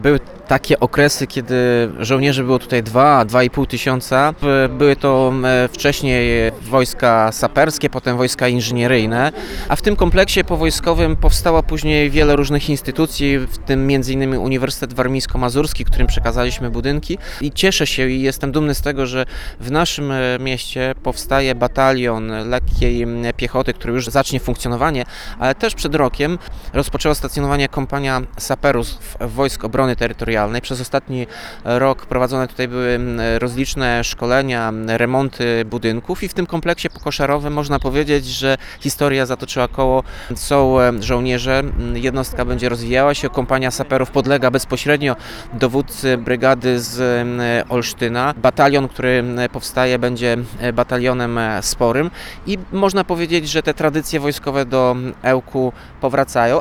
Były takie okresy, kiedy żołnierzy było tutaj 2,5 tysiąca. Były to wcześniej wojska saperskie, potem wojska inżynieryjne, a w tym kompleksie powojskowym powstało później wiele różnych instytucji, w tym m.in. Uniwersytet Warmińsko-Mazurski, którym przekazaliśmy budynki. I cieszę się i jestem dumny z tego, że w naszym mieście powstaje batalion lekkiej piechoty, który już zacznie funkcjonowanie, ale też przed rokiem rozpoczęła stacjonowanie kompania saperów Wojsk Obrony Terytorialnej. Przez ostatni rok prowadzone tutaj były rozliczne szkolenia, remonty budynków i w tym kompleksie pokoszarowym można powiedzieć, że historia zatoczyła koło. Są żołnierze, jednostka będzie rozwijała się, kompania saperów podlega bezpośrednio dowódcy brygady z Olsztyna. Batalion, który powstaje, będzie batalionem sporym i można powiedzieć, że te tradycje wojskowe do Ełku powracają.